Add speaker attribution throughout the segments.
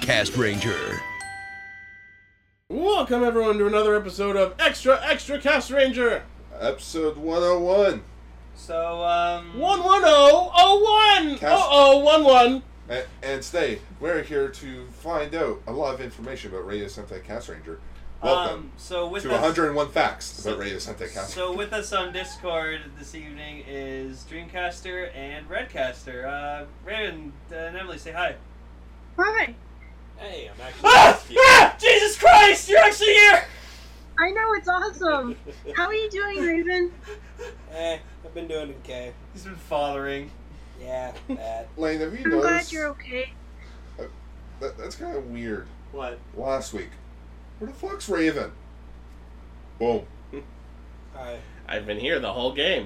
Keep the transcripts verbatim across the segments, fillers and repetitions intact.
Speaker 1: Cast Ranger.
Speaker 2: Welcome everyone to another episode of Extra Extra Cast Ranger.
Speaker 3: Episode one oh one.
Speaker 4: So, um...
Speaker 2: one one oh oh one!
Speaker 3: Cast-
Speaker 2: oh oh one one!
Speaker 3: And, and today, we're here to find out a lot of information about Radio Sentai Cast Ranger. Welcome
Speaker 4: Um, so with
Speaker 3: to
Speaker 4: us,
Speaker 3: one hundred one facts
Speaker 4: so,
Speaker 3: about Radio Sentai Cast
Speaker 4: So with us on Discord this evening is Dreamcaster and Redcaster. Uh, Raven and Emily, say hi.
Speaker 5: Hi.
Speaker 6: Hey, I'm actually
Speaker 4: Ah!
Speaker 6: with you.
Speaker 4: Ah! Jesus Christ! You're actually here!
Speaker 5: I know, it's awesome. How are you doing, Raven?
Speaker 6: Eh, I've been doing okay.
Speaker 4: He's been fathering.
Speaker 6: Yeah, bad.
Speaker 3: Lane, have you
Speaker 5: I'm
Speaker 3: noticed?
Speaker 5: glad you're okay.
Speaker 3: That, that's kind of weird.
Speaker 4: What?
Speaker 3: Last week, where the fuck's Raven? Boom.
Speaker 6: Hi.
Speaker 2: I've been here the whole game.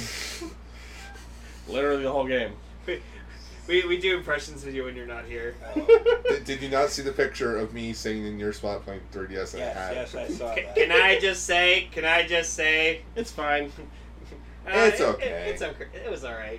Speaker 2: Literally the whole game.
Speaker 4: We, we do impressions of you when you're not here.
Speaker 6: Oh.
Speaker 3: did, did you not see the picture of me sitting in your spot playing three D S and
Speaker 6: Yes,
Speaker 3: a hat?
Speaker 6: yes, I saw
Speaker 4: Can,
Speaker 6: that.
Speaker 4: can I just say, can I just say...
Speaker 2: It's fine.
Speaker 4: Uh,
Speaker 3: It's
Speaker 4: it-
Speaker 3: okay.
Speaker 4: It, it's okay. It was alright.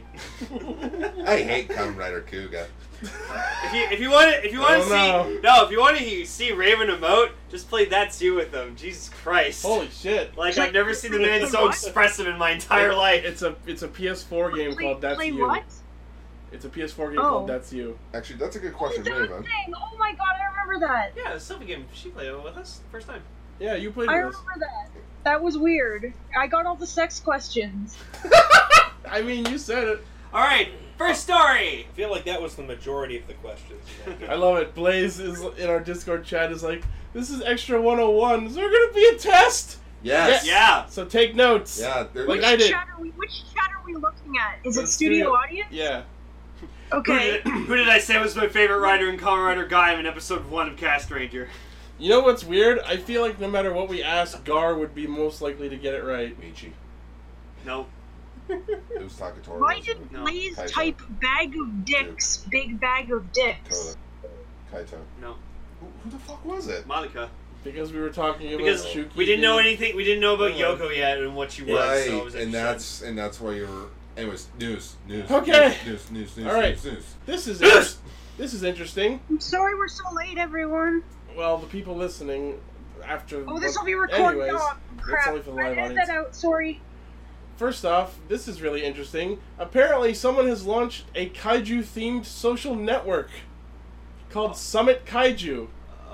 Speaker 3: I hate Kamen Rider Kuga.
Speaker 4: If you if you want to if you want to
Speaker 2: Oh,
Speaker 4: see
Speaker 2: no.
Speaker 4: no if you want to see Raven emote, just play That's You with him. Jesus Christ!
Speaker 2: Holy shit.
Speaker 4: Like I've never seen the man so
Speaker 5: What?
Speaker 4: expressive in my entire life.
Speaker 2: It's a it's a P S four game
Speaker 5: Play,
Speaker 2: called That's
Speaker 5: play
Speaker 2: You.
Speaker 5: what?
Speaker 2: It's a P S four game
Speaker 5: Oh.
Speaker 2: called That's You.
Speaker 3: Actually, that's a good
Speaker 5: Oh,
Speaker 3: question,
Speaker 5: that
Speaker 3: Raven.
Speaker 5: thing! Oh my god, I remember that.
Speaker 4: Yeah, Sophie game. She played it with us first time.
Speaker 2: Yeah, you played
Speaker 5: I
Speaker 2: with us.
Speaker 5: remember that. That was weird. I got all the sex questions.
Speaker 2: I mean, you said it.
Speaker 4: All right, first story.
Speaker 6: I feel like that was the majority of the questions.
Speaker 2: I love it. Blaze is in our Discord chat is like, this is Extra one oh one. Is there going to be a test?
Speaker 3: Yes.
Speaker 4: Yeah.
Speaker 2: So take notes.
Speaker 3: Yeah. there-
Speaker 2: Like
Speaker 5: which
Speaker 2: I did.
Speaker 5: chat are we? Which chat are we looking at? Is
Speaker 2: The
Speaker 5: it studio,
Speaker 2: studio-
Speaker 5: audience?
Speaker 2: Yeah.
Speaker 4: Who
Speaker 5: Okay.
Speaker 4: did, who did I say was my favorite writer in Kamen Rider Gaim in episode one of Cast Ranger?
Speaker 2: You know what's weird? I feel like no matter what we ask, Gar would be most likely to get it right.
Speaker 3: Michi.
Speaker 4: Nope.
Speaker 3: It was Takatora.
Speaker 5: Why
Speaker 3: wasn't
Speaker 5: did
Speaker 3: it?
Speaker 4: No.
Speaker 5: Blaze
Speaker 3: Kaito.
Speaker 5: type bag of dicks, big bag of dicks?
Speaker 3: Kota. Kaito.
Speaker 4: No.
Speaker 3: Who, who the fuck was it?
Speaker 4: Monica.
Speaker 2: Because we were talking about
Speaker 4: Because
Speaker 2: Shuki
Speaker 4: we didn't know
Speaker 2: being-
Speaker 4: anything. We didn't know about
Speaker 2: Yeah.
Speaker 4: Yoko yet and what she was.
Speaker 3: Right,
Speaker 4: So it was
Speaker 3: and
Speaker 4: interesting.
Speaker 3: that's and that's why you were. Anyways, news, news.
Speaker 2: Okay.
Speaker 3: News, news, news,
Speaker 2: All right.
Speaker 3: news, news.
Speaker 2: This is
Speaker 4: Yes!
Speaker 2: this is interesting.
Speaker 5: I'm sorry we're so late, everyone.
Speaker 2: Well, the people listening after.
Speaker 5: Oh, this will be recorded.
Speaker 2: Anyways,
Speaker 5: Oh, crap.
Speaker 2: only for the
Speaker 5: I
Speaker 2: live
Speaker 5: edit
Speaker 2: audience.
Speaker 5: that out. Sorry.
Speaker 2: First off, this is really interesting. Apparently, someone has launched a kaiju-themed social network called Summit Kaiju.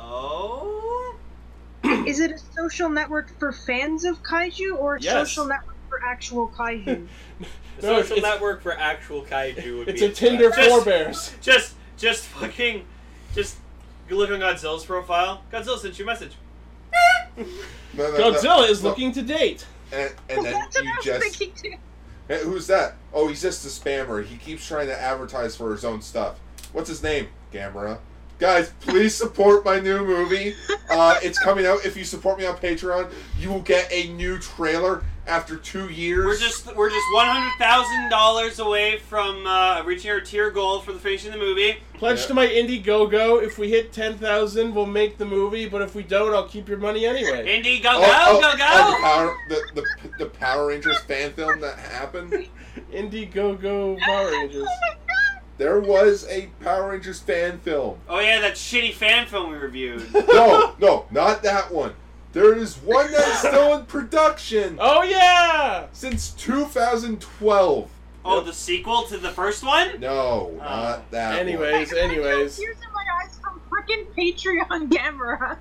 Speaker 4: Oh.
Speaker 5: Is it a social network for fans of kaiju or a
Speaker 2: Yes.
Speaker 5: social network for actual kaiju?
Speaker 6: The
Speaker 2: No,
Speaker 6: social
Speaker 2: it's-
Speaker 6: network for actual kaiju would
Speaker 2: It's
Speaker 6: be
Speaker 2: a Tinder
Speaker 6: interesting.
Speaker 2: forebears.
Speaker 4: Just, just fucking, just look on Godzilla's profile. Godzilla sent you a message.
Speaker 3: No, no, no,
Speaker 2: Godzilla is
Speaker 3: no.
Speaker 2: looking to date.
Speaker 3: And, and then
Speaker 5: That's what
Speaker 3: you
Speaker 5: I was
Speaker 3: just.
Speaker 5: thinking too.
Speaker 3: Hey, who's that? Oh, he's just a spammer. He keeps trying to advertise for his own stuff. What's his name? Gamera. Guys, please support my new movie. Uh, it's coming out. If you support me on Patreon, you will get a new trailer after two years.
Speaker 4: We're just, we're just one hundred thousand dollars away from uh, reaching our tier goal for the finishing the movie.
Speaker 2: Pledge
Speaker 3: Yeah.
Speaker 2: to my Indiegogo. If we hit ten thousand, we'll make the movie. But if we don't, I'll keep your money anyway.
Speaker 4: Indy, go,
Speaker 3: Oh,
Speaker 4: go,
Speaker 3: oh,
Speaker 4: go, go!
Speaker 3: oh, the, Power, the, the, the Power Rangers fan film that happened.
Speaker 2: Indiegogo Power Rangers.
Speaker 5: Oh my god!
Speaker 3: There was a Power Rangers fan film.
Speaker 4: Oh yeah, that shitty fan film we reviewed.
Speaker 3: No, no, not that one. There is one that's still in production
Speaker 2: Oh yeah!
Speaker 3: since two thousand twelve.
Speaker 4: Oh, the sequel to the first one?
Speaker 3: No, not that
Speaker 2: Anyways,
Speaker 5: I got
Speaker 2: anyways.
Speaker 5: tears in my eyes from frickin' Patreon Gamera.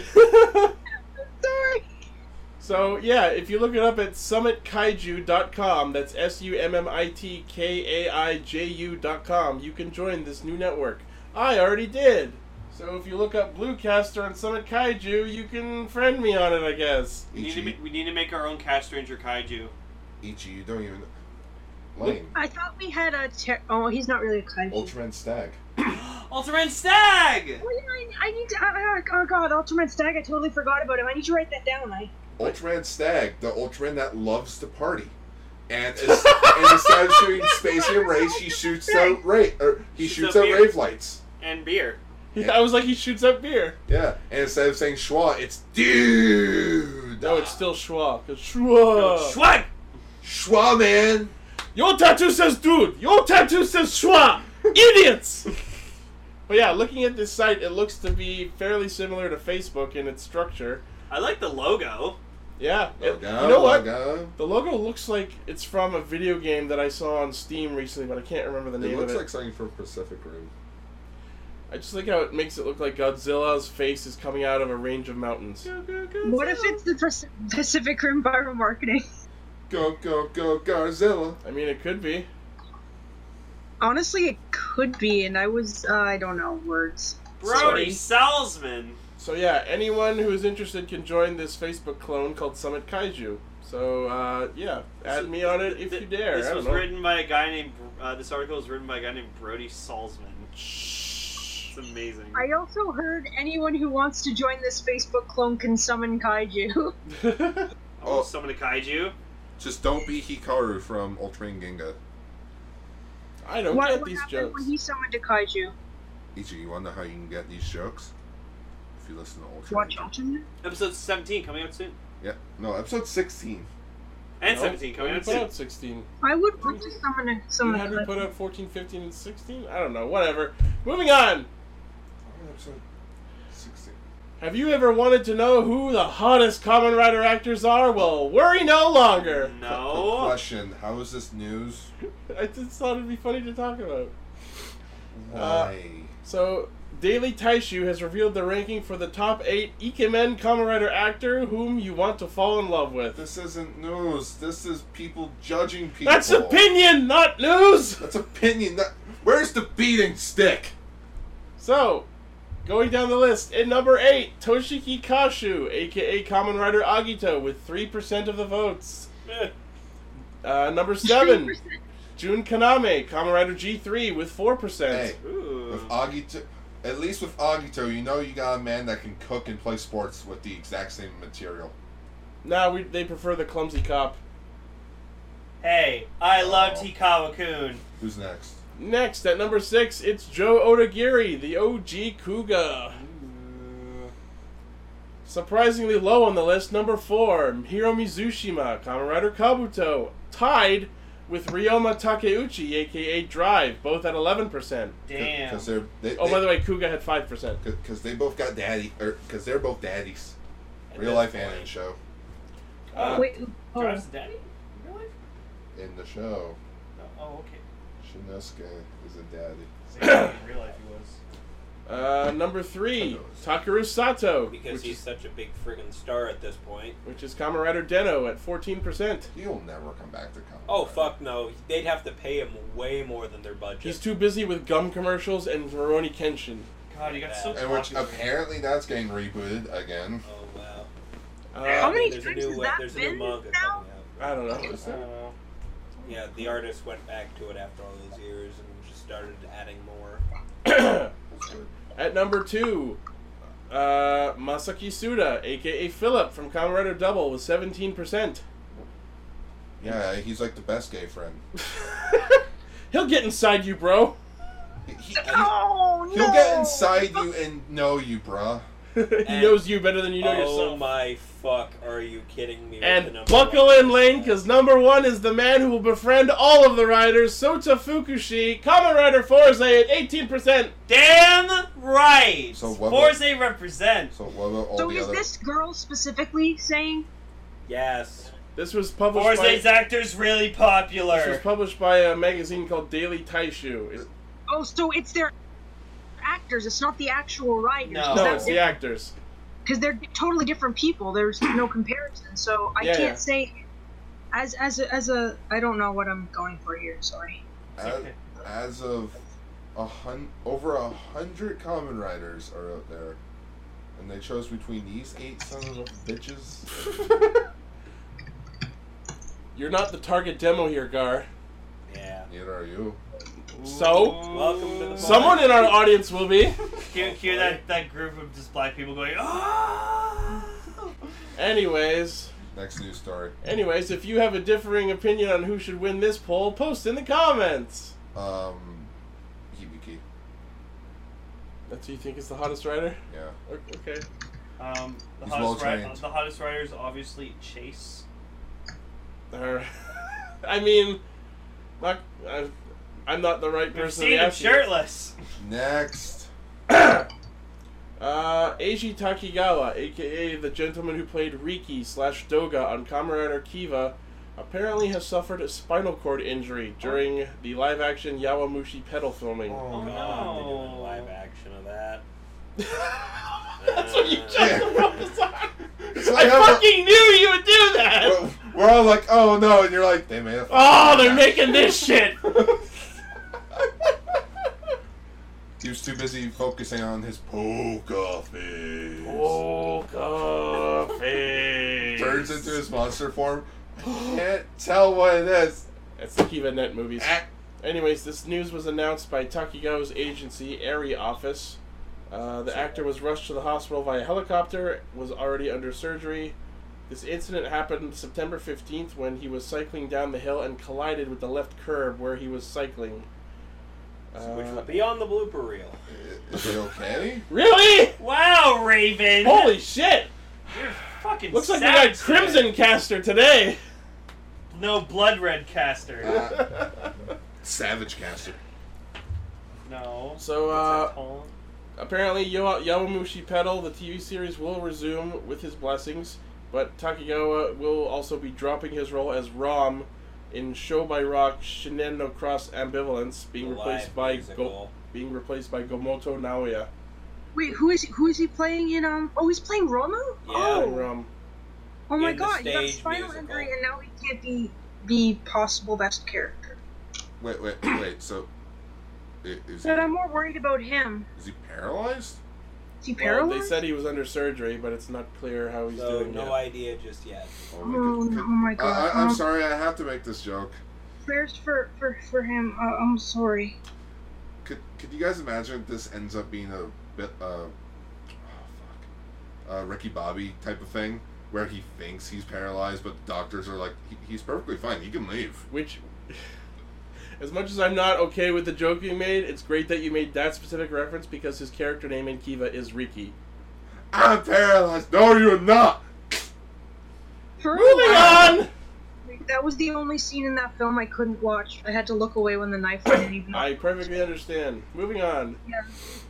Speaker 5: Sorry.
Speaker 2: So, yeah, if you look it up at summit kaiju dot com, that's S U M M I T K A I J U dot com, you can join this new network. I already did. So if you look up Bluecaster on Summit Kaiju, you can friend me on it, I guess.
Speaker 4: We need, to,
Speaker 3: Ichi,
Speaker 4: ma- we need to make our own Cast Ranger Kaiju.
Speaker 3: Ichi, you don't even. Lane,
Speaker 5: I thought we had a ter- oh, he's not really a kaiju.
Speaker 3: Ultraman Stag.
Speaker 4: Ultraman Stag!
Speaker 5: Oh, yeah, I, I need to. Uh, oh god, Ultraman Stag. I totally forgot about him. I need to write that down. I.
Speaker 3: Ultraman Stag, the Ultraman that loves to party. And, is, and instead of shooting Spacian rays, he shoots out ra- or he
Speaker 4: Shoots
Speaker 3: shoots
Speaker 4: out
Speaker 3: out
Speaker 4: beer.
Speaker 3: rave lights.
Speaker 4: And beer.
Speaker 2: Yeah, I was like, he shoots up beer.
Speaker 3: Yeah, and instead of saying schwa, it's dude.
Speaker 2: No, it's still schwa, because schwa.
Speaker 4: Schwag!
Speaker 3: schwa, man.
Speaker 2: Your tattoo says dude. Your tattoo says schwa. Idiots. But yeah, looking at this site, it looks to be fairly similar to Facebook in its structure.
Speaker 4: I like the logo.
Speaker 2: Yeah. It-
Speaker 3: Logo,
Speaker 2: you know what?
Speaker 3: logo.
Speaker 2: The logo looks like it's from a video game that I saw on Steam recently, but I can't remember the
Speaker 3: It
Speaker 2: name
Speaker 3: looks
Speaker 2: of it.
Speaker 3: like something from Pacific Rim.
Speaker 2: I just like how it makes it look like Godzilla's face is coming out of a range of mountains.
Speaker 5: What if it's the Pac- Pacific Rim viral marketing?
Speaker 3: Go, go, go, Godzilla.
Speaker 2: I mean, it could be.
Speaker 5: Honestly, it could be, and I was, uh, I don't know, words.
Speaker 4: Brody
Speaker 5: Sorry.
Speaker 4: Salzman.
Speaker 2: So yeah, anyone who is interested can join this Facebook clone called Summit Kaiju. So uh, yeah, add
Speaker 4: So
Speaker 2: me on it
Speaker 4: th-
Speaker 2: if
Speaker 4: th-
Speaker 2: you dare.
Speaker 4: This
Speaker 2: I don't
Speaker 4: was
Speaker 2: know.
Speaker 4: written by a guy named. Uh, this article was written by a guy named Brody Salzman. It's amazing.
Speaker 5: I also heard anyone who wants to join this Facebook clone can summon kaiju.
Speaker 4: Oh,
Speaker 3: Oh.
Speaker 4: summon a kaiju.
Speaker 3: Just don't be Hikaru from Ultraman Ginga.
Speaker 2: I don't
Speaker 5: what
Speaker 2: get
Speaker 5: what
Speaker 2: these
Speaker 5: happened
Speaker 2: jokes.
Speaker 5: when he summoned a kaiju?
Speaker 3: Ichi, you wanna know how you can get these jokes? If you listen to Ultraman.
Speaker 5: Watch Ultraman?
Speaker 4: Episode seventeen coming out soon.
Speaker 3: Yeah. No, episode sixteen.
Speaker 4: And
Speaker 2: No,
Speaker 4: seventeen coming
Speaker 2: we
Speaker 4: out
Speaker 2: put
Speaker 4: soon.
Speaker 2: out sixteen.
Speaker 5: I would want to summon a
Speaker 2: You
Speaker 5: summon
Speaker 2: had
Speaker 5: a
Speaker 2: we put out fourteen, fifteen, and sixteen? I don't know. Whatever. Moving on.
Speaker 3: Oh, episode sixteen.
Speaker 2: Have you ever wanted to know who the hottest Kamen Rider actors are? Well, worry no longer.
Speaker 3: Quick
Speaker 4: No.
Speaker 3: question. How is this news?
Speaker 2: I just thought it'd be funny to talk about.
Speaker 3: Why?
Speaker 2: So, Daily Taishu has revealed the ranking for the top eight Ikemen Kamen Rider actor whom you want to fall in love with.
Speaker 3: This isn't news. This is people judging people.
Speaker 2: That's opinion, not news!
Speaker 3: That's opinion. That, where's the beating stick?
Speaker 2: So, going down the list, at number eight, Toshiki Kashu, aka Kamen Rider Agito, with three percent of the votes.
Speaker 6: Eh.
Speaker 2: Uh, number seven, Jun Kaname, Kamen Rider G three, with four percent.
Speaker 3: Hey,
Speaker 4: Ooh.
Speaker 3: with Agito, at least with Agito, you know you got a man that can cook and play sports with the exact same material.
Speaker 2: Now we they prefer the clumsy cop.
Speaker 4: Hey, I loved
Speaker 3: Oh.
Speaker 4: Hikawa-kun.
Speaker 3: Who's next?
Speaker 2: Next, at number six, it's Joe Odagiri, the O G Kuga. Surprisingly low on the list, number four, Hiro Mizushima, Kamen Rider Kabuto, tied with Ryoma Takeuchi, aka Drive, both at eleven percent.
Speaker 4: Damn.
Speaker 3: Because they're they,
Speaker 2: Oh, by the way, Kuga had five percent.
Speaker 3: because they both got daddy, or because they're both daddies.
Speaker 6: At
Speaker 3: Real
Speaker 6: this
Speaker 3: life
Speaker 6: point.
Speaker 3: anime show.
Speaker 2: Uh,
Speaker 5: Wait, oh,
Speaker 4: Drives the daddy? Really?
Speaker 3: In the show,
Speaker 4: Oh, oh, okay.
Speaker 3: Shinosuke is a daddy.
Speaker 4: Same in real life he was.
Speaker 2: Uh, number three, Takeru Sato,
Speaker 6: Because
Speaker 2: which
Speaker 6: he's
Speaker 2: is,
Speaker 6: such a big friggin' star at this point.
Speaker 2: which is Kamen Rider Den-O at fourteen percent.
Speaker 3: He'll never come back to Kamen
Speaker 6: Oh,
Speaker 3: Rider.
Speaker 6: fuck no. They'd have to pay him way more than their budget.
Speaker 2: He's too busy with gum commercials and Rurouni Kenshin.
Speaker 4: God, he got so
Speaker 3: And which
Speaker 4: popular.
Speaker 3: apparently that's getting rebooted again.
Speaker 6: Oh, wow.
Speaker 2: Uh,
Speaker 5: How many
Speaker 6: there's a
Speaker 5: times
Speaker 6: new,
Speaker 5: has
Speaker 6: uh,
Speaker 5: that
Speaker 6: There's a
Speaker 5: been
Speaker 6: new manga
Speaker 5: now?
Speaker 6: coming out.
Speaker 2: I don't know.
Speaker 4: I don't know.
Speaker 6: Yeah, the artist went back to it after all those years and just started adding more.
Speaker 2: At number two, uh, Masaki Suda, aka Philip from Kamen Rider Double, with seventeen percent.
Speaker 3: Yeah, he's like the best gay friend.
Speaker 2: He'll get inside you, bro.
Speaker 3: He, he,
Speaker 5: oh no!
Speaker 3: he'll get inside you and know you, bruh.
Speaker 2: he
Speaker 6: And-
Speaker 2: knows you better than you know
Speaker 6: oh
Speaker 2: yourself.
Speaker 6: my fuck, are you kidding me? with the
Speaker 2: And
Speaker 6: number
Speaker 2: buckle
Speaker 6: one
Speaker 2: in, Lane,
Speaker 6: percent?
Speaker 2: because number one is the man who will befriend all of the riders, Sota Fukushi, Kamen Rider Forze at eighteen percent.
Speaker 4: Damn right!
Speaker 3: So what
Speaker 4: Force represent.
Speaker 3: So what about all
Speaker 5: So
Speaker 3: the
Speaker 5: is
Speaker 3: other?
Speaker 5: this girl specifically saying?
Speaker 6: Yes.
Speaker 2: This was published
Speaker 4: Forze's
Speaker 2: by,
Speaker 4: actor's really
Speaker 2: this was
Speaker 4: popular.
Speaker 2: published by a magazine called Daily Taishu. It-
Speaker 5: Oh, so it's their actors. It's not the actual writers.
Speaker 4: No.
Speaker 2: no, it's the actors.
Speaker 5: Because they're totally different people. There's no comparison. So I
Speaker 2: Yeah,
Speaker 5: can't
Speaker 2: yeah.
Speaker 5: say. As as a, as a I don't know what I'm going for here. Sorry.
Speaker 3: As, as of a hun- over a hundred Kamen Riders are out there, and they chose between these eight sons of bitches.
Speaker 2: You're not the target demo here, Gar.
Speaker 6: Yeah.
Speaker 3: Neither are you.
Speaker 2: So?
Speaker 6: Welcome to the
Speaker 2: Someone in our audience will be.
Speaker 4: Hear, hear that, that group of just black people going, oh!
Speaker 2: Anyways,
Speaker 3: Next news story.
Speaker 2: anyways, if you have a differing opinion on who should win this poll, post in the comments.
Speaker 3: Um, Hibiki.
Speaker 2: That's who you think is the hottest rider?
Speaker 3: Yeah.
Speaker 2: O- Okay.
Speaker 4: Um, the,
Speaker 3: He's
Speaker 4: hottest ri-
Speaker 3: well-trained.
Speaker 4: the hottest rider is obviously Chase.
Speaker 2: Alright. I mean, not, I, I'm not the right
Speaker 4: We've
Speaker 2: person
Speaker 4: seen
Speaker 2: to
Speaker 4: him
Speaker 2: ask you.
Speaker 4: shirtless.
Speaker 3: Next.
Speaker 2: Eiji Takigawa, aka the gentleman who played Riki slash Doga on Kamen Rider Kiva, apparently has suffered a spinal cord injury during the live-action Yawamushi pedal filming.
Speaker 6: Oh,
Speaker 4: Oh,
Speaker 6: God, they're doing a
Speaker 4: no.
Speaker 6: live action of that.
Speaker 2: That's what you just focused on.
Speaker 3: So
Speaker 2: I
Speaker 3: have a-
Speaker 2: fucking knew you would do that!
Speaker 3: We're- We're all like, oh no, and you're like, they made a.
Speaker 2: Oh, they're making this shit!
Speaker 3: He was too busy focusing on his poker face.
Speaker 2: Poker face.
Speaker 3: Turns into his monster form. Can't tell what it is.
Speaker 2: That's the Kiva Net movies.
Speaker 3: Ah.
Speaker 2: Anyways, this news was announced by Takigawa's agency, Airy Office. Uh, the actor was rushed to the hospital via helicopter, was already under surgery. This incident happened September fifteenth when he was cycling down the hill and collided with the left curb where he was cycling.
Speaker 6: Which
Speaker 2: Uh,
Speaker 6: will be on the blooper reel.
Speaker 3: Is he okay?
Speaker 2: really?
Speaker 4: Wow, Raven!
Speaker 2: Holy shit!
Speaker 4: You're fucking
Speaker 2: Looks like we
Speaker 4: savage
Speaker 2: got Crimson Caster today.
Speaker 4: today. No Blood Red Caster.
Speaker 3: Uh, Savage Caster.
Speaker 4: No.
Speaker 2: So,
Speaker 4: What's
Speaker 2: uh,
Speaker 4: that called?
Speaker 2: apparently, Yawa- Yawamushi Pedal, the T V series, will resume with his blessings, but Takigawa will also be dropping his role as Rom in Show by Rock Shinen no Cross Ambivalence, being
Speaker 6: The
Speaker 2: replaced
Speaker 6: live
Speaker 2: by Go-
Speaker 6: musical.
Speaker 2: being replaced by Gomoto Naoya.
Speaker 5: Wait, who is who is he playing in? Um, oh, he's playing Romu.
Speaker 6: Yeah.
Speaker 2: And
Speaker 5: Oh,
Speaker 2: Rom.
Speaker 5: oh my
Speaker 6: in the
Speaker 5: God, he got a
Speaker 6: stage
Speaker 5: spinal
Speaker 6: musical.
Speaker 5: injury, and now he can't be the possible best character.
Speaker 3: Wait, wait, wait. So, i- is he,
Speaker 5: But I'm more worried about him.
Speaker 3: is he paralyzed?
Speaker 5: Is he
Speaker 2: Well,
Speaker 5: paralyzed?
Speaker 2: they said he was under surgery, but it's not clear how he's
Speaker 6: So
Speaker 2: doing
Speaker 6: no
Speaker 2: yet.
Speaker 6: idea just yet.
Speaker 3: Oh
Speaker 5: Oh,
Speaker 3: my God.
Speaker 5: no, oh my
Speaker 3: I,
Speaker 5: God.
Speaker 3: I, I'm
Speaker 5: Um,
Speaker 3: sorry, I have to make this joke.
Speaker 5: Prayers for for for him. Uh, I'm sorry.
Speaker 3: Could could you guys imagine if this ends up being a bit uh oh fuck uh Ricky Bobby type of thing where he thinks he's paralyzed but the doctors are like he, he's perfectly fine, he can leave.
Speaker 2: Which, as much as I'm not okay with the joke you made, it's great that you made that specific reference because his character name in Kiva is Riki.
Speaker 3: I'm paralyzed. No, you're not.
Speaker 5: For a
Speaker 2: Moving
Speaker 5: while,
Speaker 2: on!
Speaker 5: that was the only scene in that film I couldn't watch. I had to look away when the knife went in. Even though
Speaker 2: I perfectly understand. Moving on.
Speaker 5: Yeah.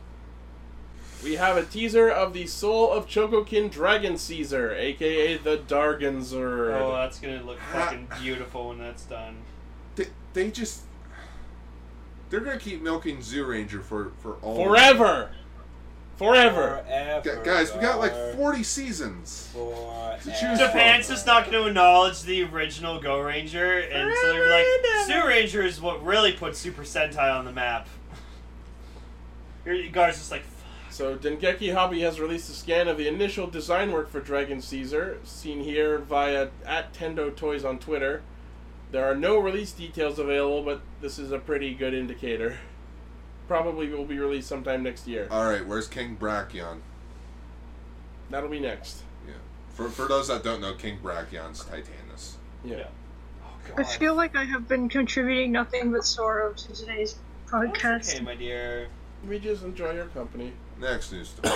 Speaker 2: We have a teaser of the Soul of Chogokin Dragon Caesar, aka the Darganzerd.
Speaker 4: Oh, that's gonna look fucking beautiful when that's done.
Speaker 3: They, they just they're gonna keep milking Zoo Ranger for for all
Speaker 2: Forever! Forever!
Speaker 6: Forever.
Speaker 3: Gu- guys, we got like
Speaker 6: Gar-
Speaker 3: forty seasons.
Speaker 6: Forever.
Speaker 3: To choose
Speaker 4: Japan's just not going to acknowledge the original Go Ranger, and so they're like, Stu Ranger is what really put Super Sentai on the map. Your guys just like, fuck.
Speaker 2: So, Dengeki Hobby has released a scan of the initial design work for Dragon Caesar, seen here via at Tendo Toys on Twitter. There are no release details available, but this is a pretty good indicator. Probably will be released sometime next year.
Speaker 3: Alright, where's King Brachion?
Speaker 2: That'll be next.
Speaker 3: Yeah. For for those that don't know, King Brachion's Titanus.
Speaker 2: Yeah.
Speaker 4: Yeah. Oh,
Speaker 5: I
Speaker 4: God.
Speaker 5: feel like I have been contributing nothing but sorrow to today's podcast.
Speaker 4: That's okay, my dear.
Speaker 2: We just enjoy your company.
Speaker 3: Next news story.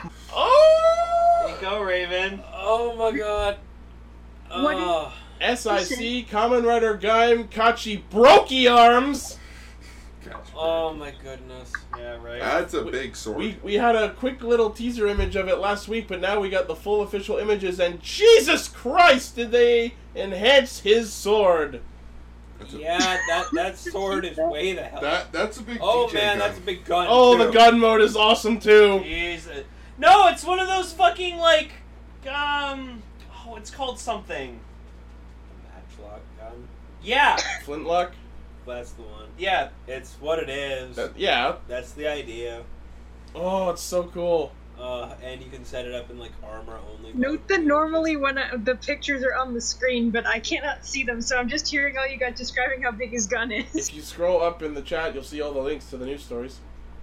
Speaker 2: Oh!
Speaker 4: There you go, Raven.
Speaker 6: Oh my god.
Speaker 5: What is-
Speaker 6: Oh.
Speaker 2: S I C Kamen Rider Gaim Kachi Brokey Arms!
Speaker 3: Gotcha.
Speaker 6: Oh my goodness.
Speaker 4: Yeah, right.
Speaker 3: That's a
Speaker 2: We-
Speaker 3: big sword.
Speaker 2: We we had a quick little teaser image of it last week, but now we got the full official images, and Jesus Christ, did they enhance his sword!
Speaker 3: That's a-
Speaker 6: Yeah, that that sword is way the hell.
Speaker 3: That that's a big
Speaker 6: oh
Speaker 3: D J
Speaker 6: man,
Speaker 3: gun.
Speaker 6: that's a big gun.
Speaker 2: Oh,
Speaker 6: too.
Speaker 2: the gun mode is awesome too.
Speaker 4: Jesus. No, it's one of those fucking like, um, oh, it's called something.
Speaker 6: Matchlock gun.
Speaker 4: Yeah,
Speaker 2: Flintlock.
Speaker 6: That's the one.
Speaker 4: yeah.
Speaker 6: It's what it is.
Speaker 2: That, yeah.
Speaker 6: That's the idea.
Speaker 2: Oh, it's so cool.
Speaker 6: Uh, and you can set it up in like armor only.
Speaker 5: Note
Speaker 6: mode,
Speaker 5: that
Speaker 6: too.
Speaker 5: normally when I, the pictures are on the screen, but I cannot see them, so I'm just hearing all you guys describing how big his gun is.
Speaker 2: If you scroll up in the chat, you'll see all the links to the news stories.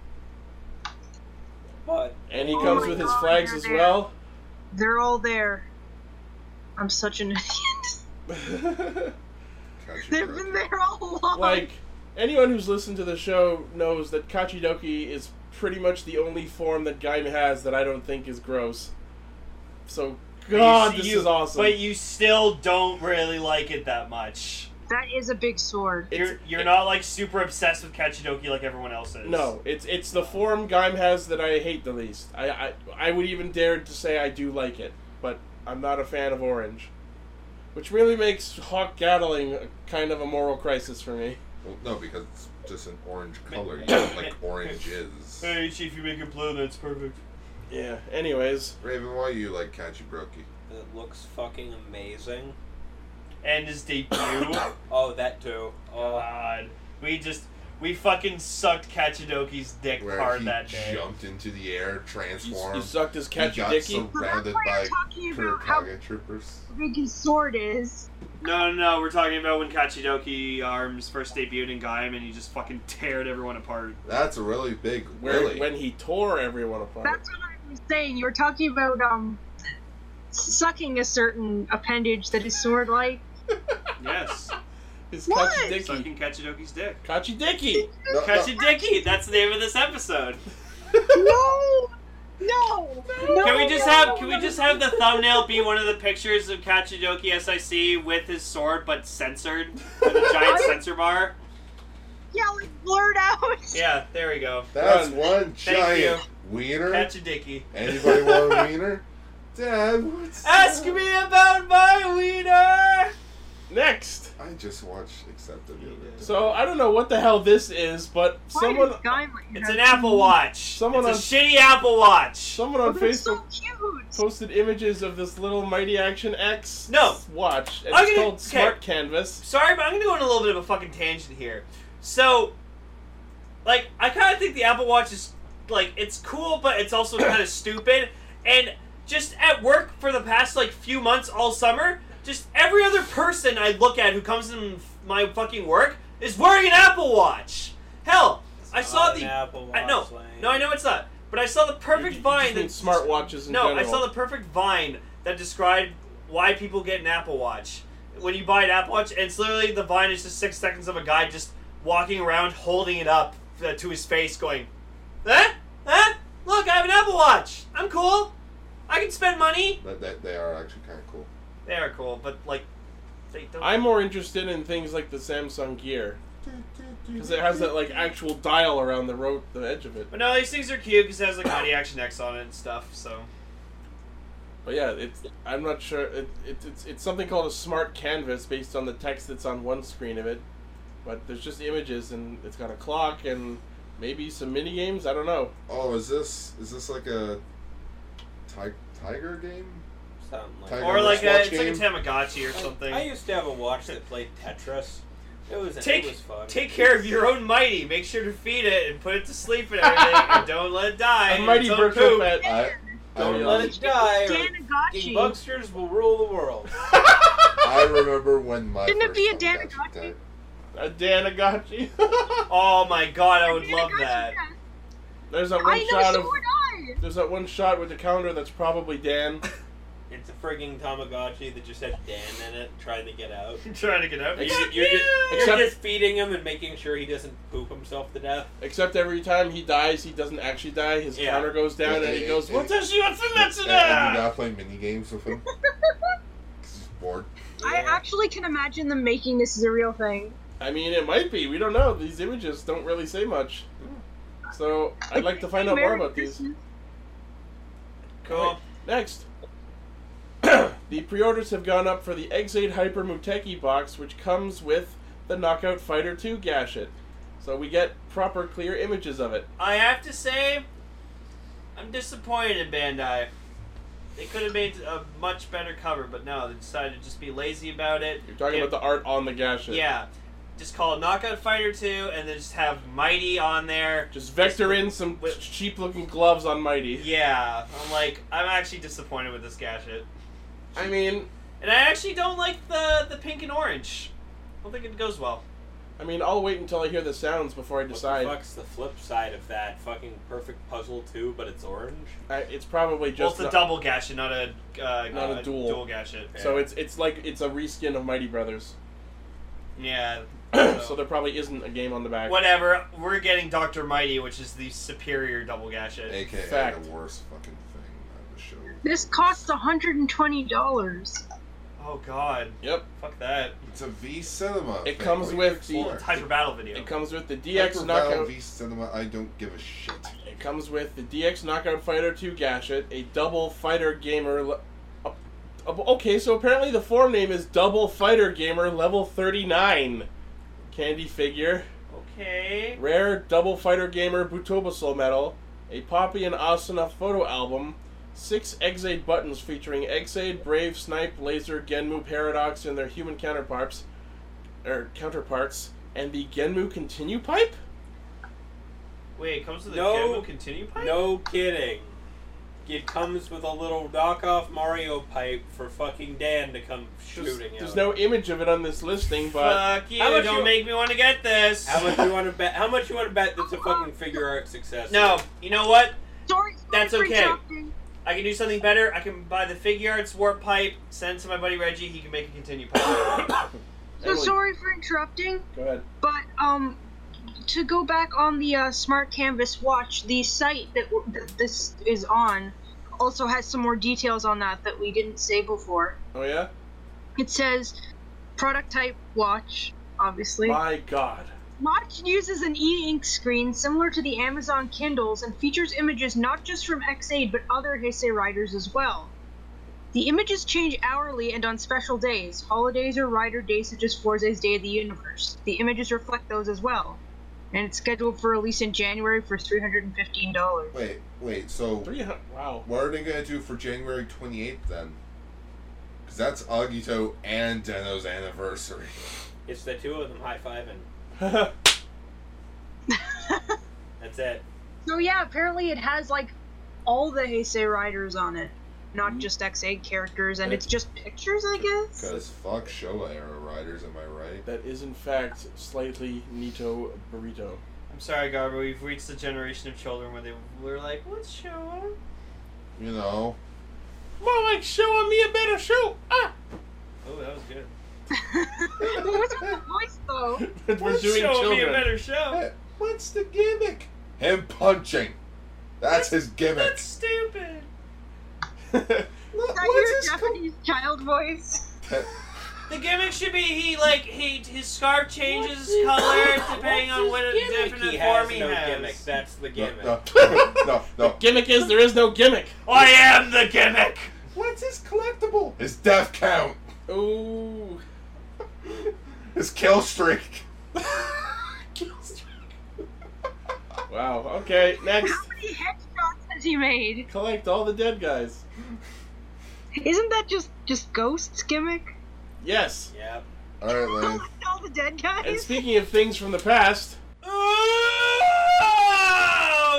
Speaker 6: But
Speaker 2: And he
Speaker 5: Oh
Speaker 2: comes
Speaker 5: my
Speaker 2: with his
Speaker 5: God,
Speaker 2: flags
Speaker 5: they're
Speaker 2: as
Speaker 5: there.
Speaker 2: well.
Speaker 5: They're all there. I'm such an idiot.
Speaker 3: Gotcha,
Speaker 5: They've
Speaker 3: gotcha.
Speaker 5: been there all along.
Speaker 2: Like, anyone who's listened to the show knows that Kachidoki is pretty much the only form that Gaim has that I don't think is gross. So, God,
Speaker 4: You-
Speaker 2: this
Speaker 4: you-
Speaker 2: is awesome.
Speaker 4: But you still don't really like it that much.
Speaker 5: That is a big sword.
Speaker 2: It's-
Speaker 4: You're you're
Speaker 2: it-
Speaker 4: not like super obsessed with Kachidoki like everyone else is.
Speaker 2: No, it's it's the form Gaim has that I hate the least. I, I I would even dare to say I do like it, but I'm not a fan of orange, which really makes Hawk Gatling a, kind of a moral crisis for me.
Speaker 3: Well, no, because it's just an orange color. You know, like orange is.
Speaker 4: Hey, Chief, you make it blue. That's perfect.
Speaker 2: Yeah. Anyways,
Speaker 3: Raven, why you like Kachiburoki?
Speaker 6: It looks fucking amazing.
Speaker 4: And his debut.
Speaker 6: Oh, that too. Oh,
Speaker 4: God, we just we fucking sucked Kachidoki's dick
Speaker 3: Where
Speaker 4: hard
Speaker 3: he
Speaker 4: that day.
Speaker 3: jumped into the air,
Speaker 2: you,
Speaker 3: transformed.
Speaker 2: you sucked his
Speaker 3: He got
Speaker 2: Kachidicky.
Speaker 3: surrounded
Speaker 5: That's why
Speaker 3: by
Speaker 5: I'm talking about how
Speaker 3: Kurokage troopers.
Speaker 5: big his sword is.
Speaker 4: No, no, no. We're talking about when Kachidoki Arms first debuted in Gaim, and he just fucking teared everyone apart.
Speaker 3: That's a really big
Speaker 2: Where
Speaker 3: Willy.
Speaker 2: when he tore everyone apart.
Speaker 5: That's what I was saying. You were talking about um sucking a certain appendage that his sword like.
Speaker 4: Yes,
Speaker 2: His
Speaker 5: What?
Speaker 2: Kachidicky.
Speaker 4: sucking Kachidoki's dick.
Speaker 2: Kachidicky.
Speaker 3: No, no,
Speaker 4: Kachidicky. That's the name of this episode.
Speaker 5: No, no, no.
Speaker 4: Can we just
Speaker 5: no,
Speaker 4: have
Speaker 5: no,
Speaker 4: Can
Speaker 5: no,
Speaker 4: we just
Speaker 5: no.
Speaker 4: have the thumbnail be one of the pictures of Kachidoki S I C with his sword but censored with a giant censor bar?
Speaker 5: Yeah, like blurred out.
Speaker 4: Yeah, there we go.
Speaker 3: That's
Speaker 2: Done.
Speaker 3: one
Speaker 4: Thank
Speaker 3: giant wiener.
Speaker 4: Kachidicky.
Speaker 3: Anybody want a wiener? Dad, what's
Speaker 4: Ask
Speaker 3: that?
Speaker 4: me about my wiener.
Speaker 2: Next.
Speaker 3: I just watched Accepted the other day.
Speaker 2: So I don't know what the hell this is, but
Speaker 5: Why
Speaker 2: someone
Speaker 5: does Guy like
Speaker 4: It's
Speaker 5: that?
Speaker 4: an Apple Watch.
Speaker 2: Someone
Speaker 4: it's a shitty Apple Watch.
Speaker 2: someone
Speaker 5: Oh,
Speaker 2: on
Speaker 5: that's so
Speaker 2: Facebook
Speaker 5: cute.
Speaker 2: posted images of this little Mighty Action X
Speaker 4: No.
Speaker 2: watch, and
Speaker 4: I'm
Speaker 2: it's
Speaker 4: gonna-
Speaker 2: called
Speaker 4: okay.
Speaker 2: Smart Canvas.
Speaker 4: Sorry, but I'm gonna go on a little bit of a fucking tangent here. So, like, I kind of think the Apple Watch is like it's cool, but it's also kind of stupid. And just at work for the past like few months, all summer, just every other person I look at who comes in my fucking work is wearing an Apple Watch. Hell, I saw
Speaker 6: not
Speaker 4: the
Speaker 6: an Apple
Speaker 4: I, no,
Speaker 6: Watch, Lane.
Speaker 4: no, I know it's not. But I saw the
Speaker 2: You-
Speaker 4: perfect
Speaker 2: you
Speaker 4: vine
Speaker 2: just mean
Speaker 4: that
Speaker 2: smart watches in
Speaker 4: no,
Speaker 2: general.
Speaker 4: I saw the perfect vine that described why people get an Apple Watch. When you buy an Apple Watch, and it's literally the vine is just six seconds of a guy just walking around holding it up uh, to his face, going, "Huh? Huh? Look, I have an Apple Watch. I'm cool. I can spend money."
Speaker 3: That, that, they are actually kind of cool.
Speaker 4: They are cool, but like, they don't.
Speaker 2: I'm more interested in things like the Samsung Gear because it has that like actual dial around the road, the edge of it.
Speaker 4: But no, these things are cute because it has like Mighty Action X on it and stuff. So
Speaker 2: But yeah, it's I'm not sure. It, it, it's it's something called a Smart Canvas based on the text that's on one screen of it. But there's just images, and it's got a clock and maybe some mini games. I don't know.
Speaker 3: Oh, is this is this like a ti- tiger game?
Speaker 6: Something like
Speaker 3: Tiger
Speaker 4: or like a,
Speaker 3: wristwatch
Speaker 4: it's like a
Speaker 3: game?
Speaker 4: Tamagotchi or something.
Speaker 6: I used to have a watch that played Tetris. It was
Speaker 4: Take
Speaker 6: it was fun.
Speaker 4: take care of your own Mighty. Make sure to feed it and put it to sleep and everything, and don't let it die.
Speaker 2: A
Speaker 4: in
Speaker 2: mighty
Speaker 4: its own
Speaker 2: virtual
Speaker 4: poop.
Speaker 2: pet.
Speaker 3: I
Speaker 6: Don't
Speaker 3: I,
Speaker 6: let
Speaker 3: um,
Speaker 6: it die. or
Speaker 5: Danagotchi.
Speaker 6: Bugsters will rule the world.
Speaker 3: I remember when my
Speaker 5: Shouldn't it
Speaker 3: first
Speaker 5: be a
Speaker 3: Tamagotchi
Speaker 5: Danagotchi?
Speaker 3: died.
Speaker 2: A Danagotchi.
Speaker 4: Oh my god, I would love
Speaker 5: Danagotchi,
Speaker 4: that.
Speaker 5: yes.
Speaker 2: There's that one
Speaker 5: I know,
Speaker 2: shot
Speaker 5: so
Speaker 2: of
Speaker 5: would I.
Speaker 2: there's that one shot with the calendar that's probably Dan.
Speaker 6: It's a frigging Tamagotchi that just has Dan in it, trying to get out.
Speaker 4: I'm trying to get out.
Speaker 6: You're,
Speaker 2: Except-
Speaker 6: you're, just, you're
Speaker 2: Except-
Speaker 6: just feeding him and making sure he doesn't poop himself to death.
Speaker 2: Except every time he dies, he doesn't actually die. His
Speaker 6: Yeah.
Speaker 2: counter goes down, and he goes, "What does she want for
Speaker 3: And, and you
Speaker 2: Metsuda?"
Speaker 3: gotta play mini games with him. 'Cause he's bored.
Speaker 5: I actually can imagine them making this as a real thing.
Speaker 2: I mean, it might be. We don't know. These images don't really say much. So I'd like to find out more
Speaker 5: Merry
Speaker 2: about these.
Speaker 5: Christmas.
Speaker 4: Cool.
Speaker 2: Next. The pre-orders have gone up for the X eight Hyper Muteki box, which comes with the Knockout Fighter two Gashet. So we get proper, clear images of it.
Speaker 4: I have to say, I'm disappointed in Bandai. They could have made a much better cover, but no, they decided to just be lazy about it.
Speaker 2: You're talking
Speaker 4: Yeah.
Speaker 2: about the art on the Gashet.
Speaker 4: Yeah. Just call it Knockout Fighter two, and then just have Mighty on there.
Speaker 2: Just vector in some
Speaker 4: With-
Speaker 2: cheap-looking gloves on Mighty.
Speaker 4: Yeah. I'm like, I'm actually disappointed with this gadget.
Speaker 2: I mean,
Speaker 4: And I actually don't like the, the pink and orange. I don't think it goes well.
Speaker 2: I mean, I'll wait until I hear the sounds before I
Speaker 6: What the
Speaker 2: decide.
Speaker 6: fuck's the flip side of that? Fucking perfect puzzle too, but it's orange.
Speaker 2: I, it's probably
Speaker 4: Well,
Speaker 2: just
Speaker 4: it's a
Speaker 2: not-
Speaker 4: double gadget, not a, uh,
Speaker 2: Not a
Speaker 4: uh,
Speaker 2: dual.
Speaker 4: dual gadget.
Speaker 2: So it's it's like it's a reskin of Mighty Brothers.
Speaker 4: Yeah.
Speaker 2: So there probably isn't a game on the back.
Speaker 4: Whatever, we're getting Doctor Mighty, which is the superior double gadget.
Speaker 3: A K A
Speaker 2: Fact.
Speaker 3: the worst fucking thing on the show.
Speaker 5: This costs one hundred twenty dollars.
Speaker 4: Oh god.
Speaker 2: Yep.
Speaker 4: Fuck that.
Speaker 3: It's a V Cinema.
Speaker 2: It
Speaker 3: thing.
Speaker 2: comes
Speaker 3: What
Speaker 2: with
Speaker 3: are you
Speaker 2: the-
Speaker 3: for?
Speaker 4: It's Hyper Battle video.
Speaker 2: It comes with the D X
Speaker 3: Hyper Battle
Speaker 2: Knockout.
Speaker 3: V Cinema. I don't give a shit.
Speaker 2: It comes with the D X Knockout Fighter two Gashet, a double fighter gamer. Le- uh, uh, okay, so apparently the form name is Double Fighter Gamer Level thirty-nine. Candy figure.
Speaker 4: Okay.
Speaker 2: Rare Double Fighter Gamer Butobasol medal. A Poppy and Asuna photo album. Six Exade buttons featuring Exade, Brave, Snipe, Laser, Genmu, Paradox, and their human counterparts. Or counterparts. And the Genmu Continue Pipe?
Speaker 4: Wait, it comes with a
Speaker 6: No.
Speaker 4: Genmu Continue pipe?
Speaker 6: No kidding. It comes with a little knockoff Mario pipe for fucking Dan to come
Speaker 2: There's,
Speaker 6: shooting
Speaker 2: there's
Speaker 6: out.
Speaker 2: no image of it on this listing, but
Speaker 4: Fuck you,
Speaker 6: How much
Speaker 4: don't
Speaker 6: you-
Speaker 4: make me want to get this.
Speaker 6: How much you want to bet? How much you want to bet that's a fucking figure art success?
Speaker 4: No, you know what?
Speaker 5: Sorry,
Speaker 4: That's
Speaker 5: sorry for
Speaker 4: okay.
Speaker 5: interrupting.
Speaker 4: I can do something better. I can buy the Figure Arts Warp Pipe, send it to my buddy Reggie, he can make a Continue Pipe.
Speaker 5: So
Speaker 2: Emily,
Speaker 5: sorry for interrupting,
Speaker 2: go ahead.
Speaker 5: but um, to go back on the uh, Smart Canvas watch, the site that, w- that this is on also has some more details on that that we didn't say before.
Speaker 2: Oh yeah?
Speaker 5: It says product type watch, obviously.
Speaker 2: My God.
Speaker 5: Watch uses an e-ink screen similar to the Amazon Kindles and features images not just from Exade but other Heisei riders as well. The images change hourly and on special days, holidays or rider days such as Forza's Day of the Universe. The images reflect those as well. And it's scheduled for release in January for three hundred fifteen dollars.
Speaker 3: Wait, wait. So
Speaker 2: Three hundred. Wow.
Speaker 3: what are they gonna do for January twenty-eighth then? Because that's Agito and Deno's anniversary.
Speaker 6: It's the two of them high fiving. That's it.
Speaker 5: So yeah, apparently it has like all the Heisei riders on it, not
Speaker 2: Mm.
Speaker 5: just Exade characters, and
Speaker 2: That-
Speaker 5: it's just pictures, I guess.
Speaker 3: Because fuck Showa era riders, am I right?
Speaker 2: That is in fact slightly Nito Burrito.
Speaker 4: I'm sorry, Garbo, we've reached the generation of children where they were like, let's show them.
Speaker 3: You know.
Speaker 2: More like showing me a better show. Ah!
Speaker 4: Oh, that was good.
Speaker 5: What's with the voice though?
Speaker 2: We're
Speaker 4: Let's
Speaker 2: doing
Speaker 4: show
Speaker 2: children.
Speaker 4: me a better show.
Speaker 3: Hey, what's the gimmick? Him punching. That's his gimmick.
Speaker 4: That's stupid.
Speaker 3: Look,
Speaker 5: Is that
Speaker 3: what's
Speaker 5: your
Speaker 3: his co-
Speaker 5: Japanese child voice?
Speaker 4: The gimmick should be he like he his scarf changes
Speaker 6: What's his-
Speaker 4: color
Speaker 6: what's
Speaker 4: depending on
Speaker 6: his
Speaker 4: what
Speaker 6: gimmick?
Speaker 4: definite
Speaker 6: He
Speaker 4: form
Speaker 6: has
Speaker 4: he
Speaker 6: no
Speaker 4: has.
Speaker 6: gimmick. That's the
Speaker 3: No,
Speaker 6: gimmick.
Speaker 3: no, no, no.
Speaker 2: Gimmick is there is no gimmick.
Speaker 4: I am the gimmick.
Speaker 3: What's his collectible? His death count.
Speaker 2: Ooh.
Speaker 3: His kill streak.
Speaker 2: Wow. Okay. Next.
Speaker 5: How many headshots has he made?
Speaker 2: Collect all the dead guys.
Speaker 5: Isn't that just just Ghost's gimmick?
Speaker 2: Yes.
Speaker 6: Yep.
Speaker 3: Alright, Lane.
Speaker 5: Collect all the dead guys?
Speaker 2: And speaking of things from the past,
Speaker 4: Oh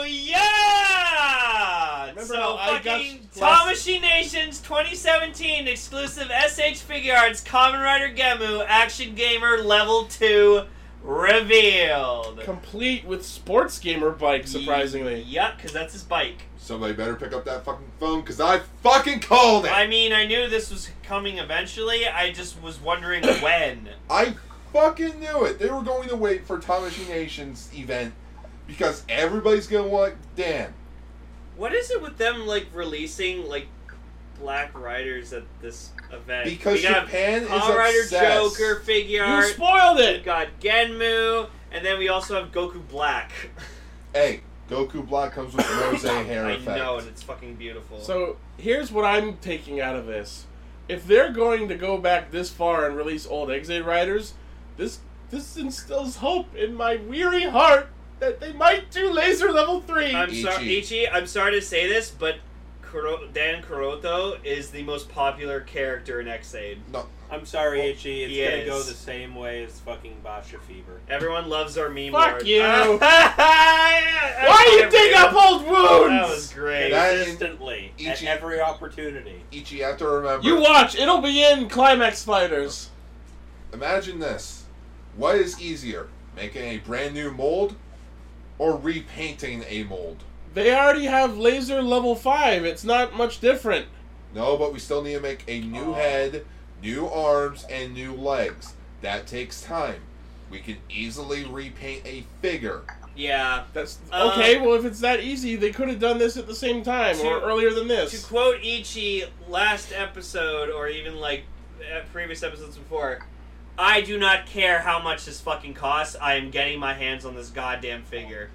Speaker 4: yeah!
Speaker 2: Remember
Speaker 4: so
Speaker 2: how I got
Speaker 4: fucking
Speaker 2: last-
Speaker 4: Tamashii Nations twenty seventeen exclusive S H Figure Arts Kamen Rider Gemu Action Gamer Level two revealed.
Speaker 2: complete with sports gamer bike, surprisingly.
Speaker 4: Yep, because that's his bike.
Speaker 3: Somebody better pick up that fucking phone, because I fucking called it!
Speaker 4: I mean, I knew this was coming eventually. I just was wondering when.
Speaker 3: I fucking knew it. They were going to wait for Tamashii Nation's event, because everybody's gonna want Dan.
Speaker 4: What is it with them like releasing like Black Riders at this event?
Speaker 3: Because
Speaker 4: we got
Speaker 3: Japan is
Speaker 4: Kamen Rider
Speaker 3: obsessed.
Speaker 4: Joker figure
Speaker 2: You
Speaker 4: art.
Speaker 2: spoiled
Speaker 4: We
Speaker 2: it.
Speaker 4: got Genmu, and then we also have Goku Black.
Speaker 3: Hey, Goku Black comes with rose hair
Speaker 4: I
Speaker 3: effect.
Speaker 4: know, and it's fucking beautiful.
Speaker 2: So here's what I'm taking out of this: if they're going to go back this far and release old Exade Riders, this this instills hope in my weary heart that they might do Laser Level Three.
Speaker 4: I'm sorry,
Speaker 3: Ichi.
Speaker 4: Ichi. I'm sorry to say this, but Kuro- Dan Kuroto is the most popular character in Exade.
Speaker 3: No,
Speaker 6: I'm sorry, Ichi. It's
Speaker 4: He
Speaker 6: gonna
Speaker 4: is.
Speaker 6: go the same way as fucking Basha Fever.
Speaker 4: Everyone loves our meme
Speaker 2: Fuck
Speaker 4: lord.
Speaker 2: you.
Speaker 4: Why
Speaker 2: Why you dig up old wounds?
Speaker 4: That was great.
Speaker 3: That-
Speaker 6: Consistently, at
Speaker 3: Ichi-
Speaker 6: every opportunity.
Speaker 3: Ichi, you have to remember.
Speaker 2: You watch, it'll be in Climax Fighters.
Speaker 3: Imagine this. What is easier, making a brand new mold or repainting a mold?
Speaker 2: They already have Laser Level Five. It's not much different.
Speaker 3: No, but we still need to make a new
Speaker 4: Oh.
Speaker 3: head, new arms, and new legs. That takes time. We can easily repaint a figure.
Speaker 4: Yeah.
Speaker 2: That's
Speaker 4: Uh,
Speaker 2: okay. Well, if it's that easy, they could have done this at the same time or
Speaker 4: To-
Speaker 2: earlier than
Speaker 4: To
Speaker 2: this.
Speaker 4: quote Ichi last episode, or even like uh, previous episodes before, I do not care how much this fucking costs. I am getting my hands on this goddamn figure.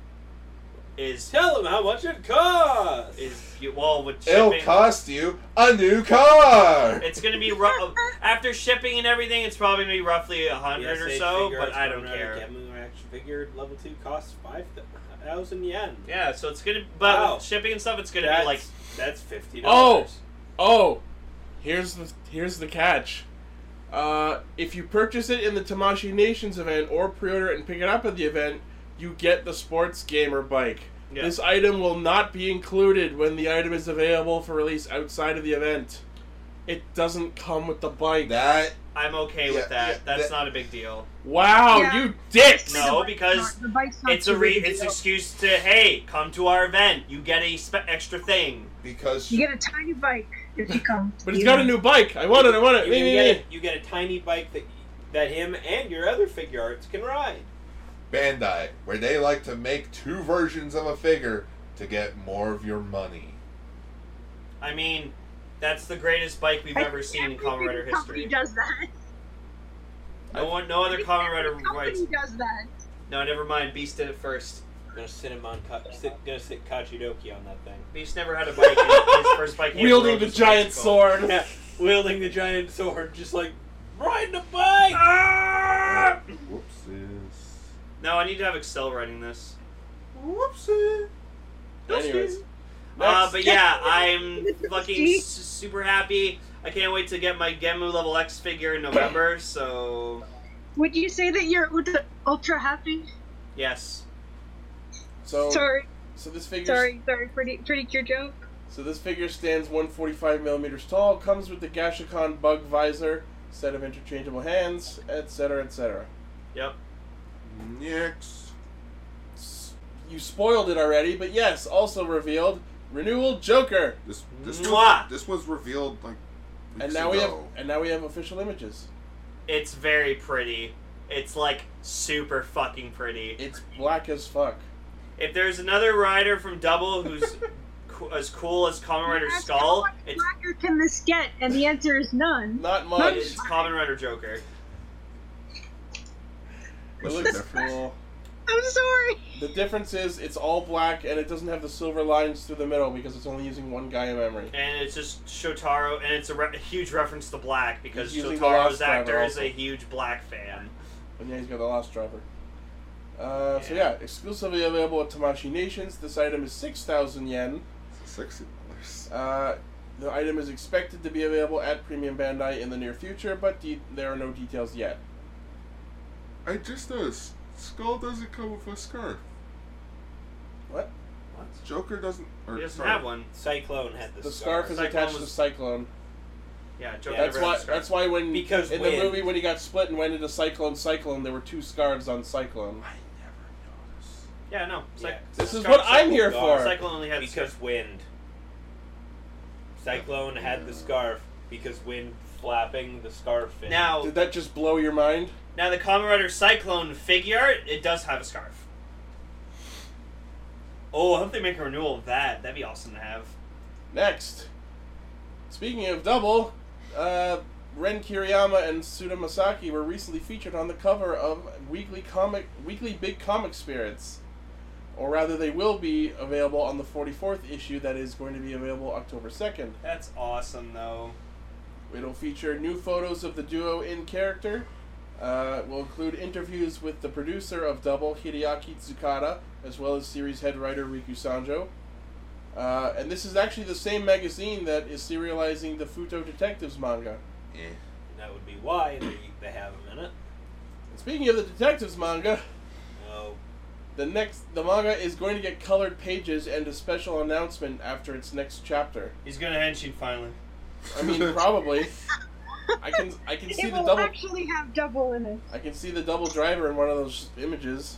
Speaker 4: Is
Speaker 6: Tell them how much it costs.
Speaker 4: is well with
Speaker 3: It'll
Speaker 4: shipping.
Speaker 3: cost you a new car.
Speaker 4: It's gonna be ru- after shipping and everything. It's probably gonna be roughly a hundred or so, but I don't care.
Speaker 6: Gemu action figure level two costs five thousand yen.
Speaker 4: Yeah, so it's gonna, but
Speaker 6: Wow.
Speaker 4: with shipping and stuff, it's gonna
Speaker 6: That's,
Speaker 4: be like
Speaker 6: that's fifty
Speaker 2: Oh,
Speaker 6: dollars.
Speaker 2: oh, here's the here's the catch. Uh, if you purchase it in the Tamashii Nations event or pre-order it and pick it up at the event, you get the Sports Gamer bike.
Speaker 4: Yeah.
Speaker 2: This item will not be included when the item is available for release outside of the event. It doesn't come with the bike.
Speaker 3: That
Speaker 4: I'm okay
Speaker 3: Yeah,
Speaker 4: with that.
Speaker 3: yeah,
Speaker 4: That's
Speaker 3: that-
Speaker 4: not a big deal.
Speaker 2: Wow,
Speaker 5: Yeah.
Speaker 2: you dicks!
Speaker 4: No,
Speaker 5: The bike's
Speaker 4: because
Speaker 5: not- the bike's not
Speaker 4: It's a
Speaker 5: too
Speaker 4: re-
Speaker 5: big
Speaker 4: it's an
Speaker 5: deal.
Speaker 4: excuse to hey, come to our event. You get a spe- extra thing.
Speaker 3: because
Speaker 5: You get a tiny bike if you come.
Speaker 2: But he's
Speaker 5: You
Speaker 2: got
Speaker 5: know.
Speaker 2: a new bike. I want it. I want it.
Speaker 6: You,
Speaker 2: Me,
Speaker 6: can
Speaker 2: me,
Speaker 6: get
Speaker 2: me.
Speaker 6: a, you get a tiny bike that that him and your other figure arts can ride.
Speaker 3: Bandai, where they like to make two versions of a figure to get more of your money.
Speaker 4: I mean, that's the greatest bike we've
Speaker 5: I
Speaker 4: ever
Speaker 5: think
Speaker 4: seen in
Speaker 5: every
Speaker 4: Kamen Rider
Speaker 5: big company
Speaker 4: history.
Speaker 5: does that.
Speaker 4: No one, no other
Speaker 5: I think
Speaker 4: Kamen
Speaker 5: every
Speaker 4: Rider
Speaker 5: company
Speaker 4: rides.
Speaker 5: does that.
Speaker 4: No, never mind. Beast did it first.
Speaker 6: I'm gonna sit him on, Ka- sit, gonna sit Kachidoki on that thing.
Speaker 4: Beast never had a bike. and His first bike. he ever
Speaker 2: Wielding
Speaker 4: rode
Speaker 2: the
Speaker 4: was a
Speaker 2: giant
Speaker 4: bicycle.
Speaker 2: sword.
Speaker 6: Yeah, wielding the giant sword, just like riding a bike.
Speaker 4: Ah!
Speaker 3: Whoopsies.
Speaker 4: No, I need to have Excel writing this.
Speaker 3: Whoopsie.
Speaker 2: Anyways.
Speaker 4: Uh,
Speaker 2: Next.
Speaker 4: but yeah, I'm
Speaker 5: Next.
Speaker 4: fucking s- super happy. I can't wait to get my Gemu Level X figure in November. So
Speaker 5: Would you say that you're ultra, ultra happy?
Speaker 4: yes.
Speaker 2: So,
Speaker 5: sorry,
Speaker 2: so this figure.
Speaker 5: sorry, sorry. Pretty, pretty cute joke.
Speaker 2: So this figure stands one hundred forty-five millimeters tall. Comes with the Gashikon bug visor, set of interchangeable hands, et cetera, et cetera.
Speaker 4: Yep.
Speaker 3: Next.
Speaker 2: You spoiled it already, but yes, also revealed renewal Joker,
Speaker 3: This this
Speaker 4: Mwah.
Speaker 3: was, this was revealed like weeks
Speaker 2: and now we have
Speaker 3: ago.
Speaker 2: and now we have official images.
Speaker 4: It's very pretty. It's like super fucking pretty.
Speaker 2: It's black as fuck.
Speaker 4: If there's another rider from Double who's co- as cool as Kamen Rider
Speaker 5: Ask
Speaker 4: Skull,
Speaker 5: how much
Speaker 4: it's
Speaker 5: blacker can this get? And the answer is none.
Speaker 2: Not much.
Speaker 4: it's Kamen Rider Joker.
Speaker 2: It
Speaker 3: What's the
Speaker 2: looks
Speaker 3: difference?
Speaker 2: cool.
Speaker 5: I'm sorry.
Speaker 2: The difference is it's all black and it doesn't have the silver lines through the middle because it's only using one Gaia memory.
Speaker 4: And it's just Shotaro, and it's a, re- a huge reference to Black because
Speaker 2: He's using the
Speaker 4: Shotaro's
Speaker 2: Lost Driver
Speaker 4: actor is
Speaker 2: also.
Speaker 4: a huge Black fan.
Speaker 2: And yeah, he's got the Lost Driver. Uh, So yeah, exclusively available at Tamashii Nations. This item is six thousand yen.
Speaker 3: Sixty dollars.
Speaker 2: Uh, the item is expected to be available at Premium Bandai in the near future, but de- there are no details yet.
Speaker 3: I just noticed Skull doesn't come with a scarf.
Speaker 2: What?
Speaker 4: What?
Speaker 3: Joker doesn't. Or,
Speaker 4: He doesn't
Speaker 3: sorry.
Speaker 4: have one.
Speaker 6: Cyclone had the,
Speaker 2: The scarf is
Speaker 4: Cyclone
Speaker 2: attached
Speaker 4: was-
Speaker 2: to Cyclone.
Speaker 4: Yeah, Joker
Speaker 2: That's
Speaker 4: never
Speaker 2: why.
Speaker 4: had a scarf.
Speaker 2: That's why when
Speaker 6: Because
Speaker 2: in
Speaker 6: wind.
Speaker 2: the movie when he got split and went into Cyclone Cyclone, there were two scarves on Cyclone.
Speaker 3: I never noticed.
Speaker 4: Yeah, no. Cy-
Speaker 6: Yeah.
Speaker 2: This is
Speaker 4: Scarf-
Speaker 2: what I'm here
Speaker 6: Cyclone-
Speaker 2: for.
Speaker 4: Cyclone only had
Speaker 6: because
Speaker 4: scarf.
Speaker 6: wind. Cyclone had the scarf because wind flapping the scarf in.
Speaker 4: Now,
Speaker 2: Did that just blow your mind?
Speaker 4: now the Kamen Rider Cyclone figure art, it does have a scarf. Oh, I hope they make a renewal of that. That'd be awesome to have.
Speaker 2: Next, speaking of double, uh, Ren Kiriyama and Suda Masaki were recently featured on the cover of Weekly Comic, Weekly Big Comic Spirits, or rather, they will be available on the forty-fourth issue that is going to be available October second.
Speaker 4: That's awesome, though.
Speaker 2: It'll feature new photos of the duo in character. Uh, will include interviews with the producer of Double, Hideaki Tsukada, as well as series head writer Riku Sanjo. Uh, and this is actually the same magazine that is serializing the Futo Detectives manga.
Speaker 3: Eh.
Speaker 6: that would be why they, they have him in it.
Speaker 2: And speaking of the Detectives manga,
Speaker 6: No.
Speaker 2: the next the manga is going to get colored pages and a special announcement after its next chapter.
Speaker 4: He's gonna henshin finally.
Speaker 2: I mean, probably. I can I can see
Speaker 5: It
Speaker 2: the
Speaker 5: will
Speaker 2: double
Speaker 5: actually have double in it.
Speaker 2: I can see the double driver in one of those images.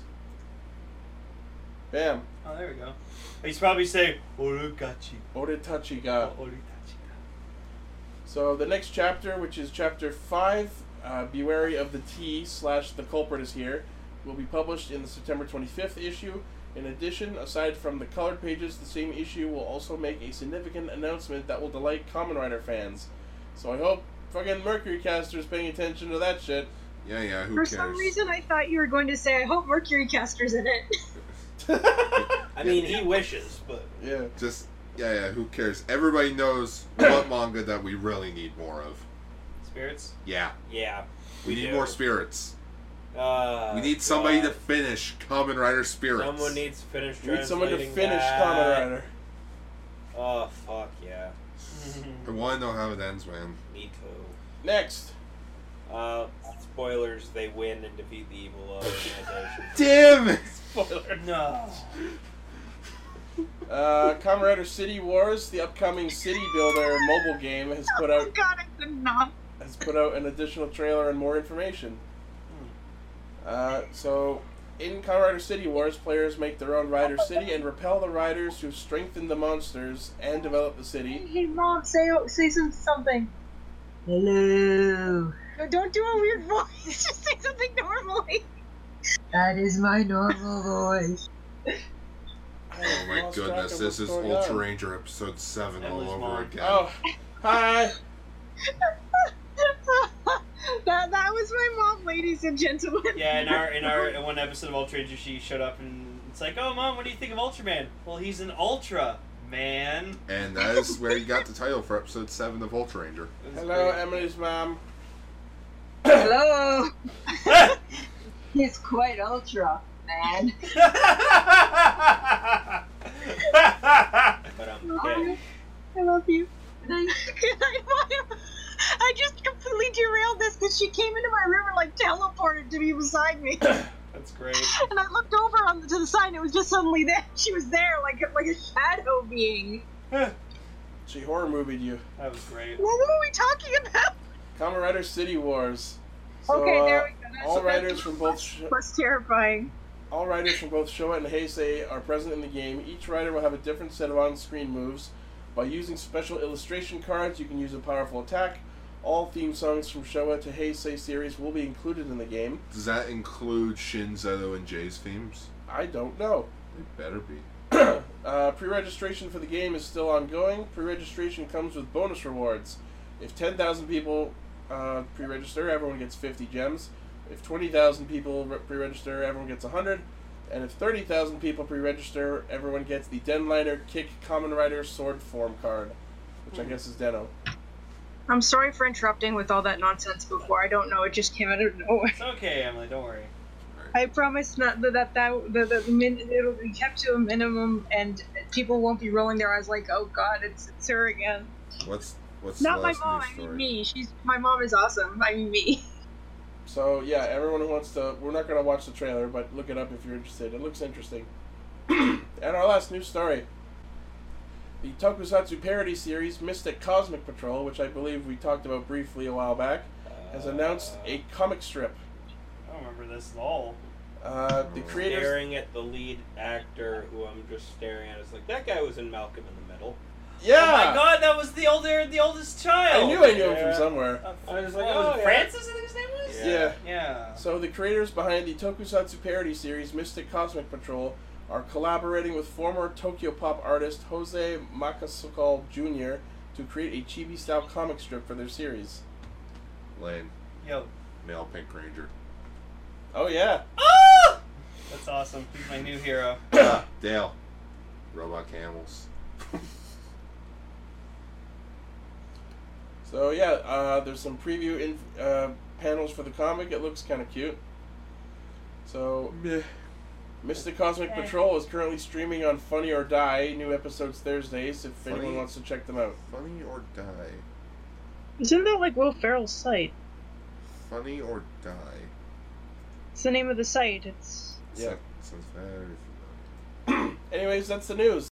Speaker 2: Bam.
Speaker 4: Oh, there we go. He's probably saying, Orugachi.
Speaker 2: Oritachi ga.
Speaker 4: Oritachi.
Speaker 2: So the next chapter, which is chapter five, uh, Be Wary of the T slash The Culprit is Here, will be published in the September twenty-fifth issue. In addition, aside from the colored pages, the same issue will also make a significant announcement that will delight Kamen Rider fans. So I hope fucking Mercury Caster's paying attention to that shit.
Speaker 3: Yeah, yeah. Who
Speaker 5: For
Speaker 3: cares?
Speaker 5: some reason, I thought you were going to say, I hope Mercury Caster's in it.
Speaker 6: I mean, he wishes, but
Speaker 2: Yeah.
Speaker 3: Just yeah, yeah. Who cares? Everybody knows what manga that we really need more of.
Speaker 6: spirits.
Speaker 3: Yeah,
Speaker 6: Yeah,
Speaker 3: we, need
Speaker 6: do.
Speaker 3: more spirits.
Speaker 6: Uh,
Speaker 3: we need somebody
Speaker 6: God.
Speaker 3: to finish Kamen Rider Spirits.
Speaker 6: Someone needs to finish.
Speaker 2: We need someone to
Speaker 6: translating
Speaker 2: finish
Speaker 6: that.
Speaker 2: Kamen Rider.
Speaker 6: Oh fuck yeah.
Speaker 3: I want to know how it ends, man.
Speaker 6: Me too.
Speaker 2: Next.
Speaker 6: Uh, spoilers: they win and defeat the evil organization.
Speaker 3: Damn it!
Speaker 2: Spoiler.
Speaker 6: No.
Speaker 2: Uh, Kamen Rider City Wars, the upcoming City Builder mobile game, has put
Speaker 5: Oh
Speaker 2: out
Speaker 5: god, I did not.
Speaker 2: has put out an additional trailer and more information. Uh, so, in Kamen Rider City Wars, players make their own Rider City and repel the riders who strengthen the monsters and develop the city.
Speaker 5: Hey, Mom, say say some, something. Hello. No, don't do a weird voice. Just say something normally. That is my normal voice.
Speaker 3: Oh my
Speaker 2: Lost track
Speaker 3: goodness,
Speaker 2: of
Speaker 3: this is
Speaker 2: what's going
Speaker 3: Ultra
Speaker 2: on.
Speaker 3: Ranger episode seven all
Speaker 6: Emily's
Speaker 3: over
Speaker 6: mom.
Speaker 3: again.
Speaker 2: Oh, hi.
Speaker 5: that that was my mom, ladies and gentlemen.
Speaker 6: Yeah, in our in our in one episode of Ultra Ranger, she showed up and it's like, "Oh, Mom, what do you think of Ultraman?" Well, he's an Ultra man.
Speaker 3: And that is where you got the title for episode seven of Ultra Ranger.
Speaker 6: It was
Speaker 2: Hello,
Speaker 6: great.
Speaker 2: Emily's mom.
Speaker 5: Hello. He's quite ultra, man.
Speaker 6: But um, yeah.
Speaker 5: I love you. Good night. Good night, Mom. I just completely derailed this because she came into my room and like teleported to be beside me,
Speaker 6: That's great.
Speaker 5: and I looked over on the, to the side and it was just suddenly there. She was there like a- like a shadow being.
Speaker 2: She horror movied you.
Speaker 6: That was great.
Speaker 5: What were we talking about?
Speaker 2: Kamen Rider City Wars. So,
Speaker 5: okay, there
Speaker 2: uh,
Speaker 5: we go. That's,
Speaker 2: all
Speaker 5: that's
Speaker 2: riders from both
Speaker 5: much
Speaker 2: sh-
Speaker 5: less terrifying.
Speaker 2: all riders from both Showa and Heisei are present in the game. Each rider will have a different set of on-screen moves. By using special illustration cards, you can use a powerful attack. All theme songs from Showa to Heisei series will be included in the game.
Speaker 3: Does that include Shin, Zeto, and Jay's themes?
Speaker 2: I don't know.
Speaker 3: They better be.
Speaker 2: uh, pre-registration for the game is still ongoing. Pre-registration comes with bonus rewards. If ten thousand people uh, pre-register, everyone gets fifty gems. If twenty thousand people re- pre-register, everyone gets one hundred. And if thirty thousand people pre-register, everyone gets the Denliner Kick Kamen Rider Sword Form card, which I guess is Deno.
Speaker 5: I'm sorry for interrupting with all that nonsense before. I don't know. It just came out of nowhere.
Speaker 6: It's okay, Emily. Don't worry.
Speaker 5: I promise not that that that the, the min, it'll be kept to a minimum, and people won't be rolling their eyes like, "Oh God, it's, it's her again."
Speaker 3: What's what's
Speaker 5: Not
Speaker 3: the
Speaker 5: my
Speaker 3: last
Speaker 5: mom.
Speaker 3: news
Speaker 5: I mean
Speaker 3: story?
Speaker 5: me. She's my mom is awesome. I mean me.
Speaker 2: So yeah, everyone who wants to, we're not going to watch the trailer, but look it up if you're interested. It looks interesting. And our last news story. The Tokusatsu parody series Mystic Cosmic Patrol, which I believe we talked about briefly a while back, has announced a comic strip.
Speaker 6: I don't remember this at all.
Speaker 2: Uh, the creators...
Speaker 6: Staring at the lead actor, who I'm just staring at, is like, that guy was in Malcolm in the Middle.
Speaker 2: Yeah!
Speaker 6: Oh my God, that was the older, the oldest child.
Speaker 2: I knew I knew him
Speaker 6: Yeah.
Speaker 2: from somewhere.
Speaker 6: I was like,
Speaker 4: Oh,
Speaker 6: oh,
Speaker 4: yeah.
Speaker 6: Francis, I think his name was.
Speaker 2: Yeah.
Speaker 6: Yeah.
Speaker 2: So the creators behind the Tokusatsu parody series Mystic Cosmic Patrol are collaborating with former Tokyo Pop artist Jose Makasukal Junior to create a chibi-style comic strip for their series.
Speaker 3: Lane,
Speaker 6: Yo.
Speaker 3: male Pink Ranger.
Speaker 2: Oh yeah.
Speaker 6: Oh! That's awesome. He's my new hero.
Speaker 3: Dale, robot camels.
Speaker 2: So yeah, uh, there's some preview in, uh, panels for the comic. It looks kind of cute. So, Mystic Cosmic
Speaker 6: Okay.
Speaker 2: Patrol is currently streaming on Funny or Die. New episodes Thursdays. If
Speaker 3: Funny-
Speaker 2: anyone wants to check them out.
Speaker 3: Funny or die.
Speaker 5: Isn't that like Will Ferrell's site?
Speaker 3: Funny or die.
Speaker 5: It's the name of the site. It's
Speaker 2: Yeah.
Speaker 3: Sounds very familiar.
Speaker 2: Anyways, that's the news.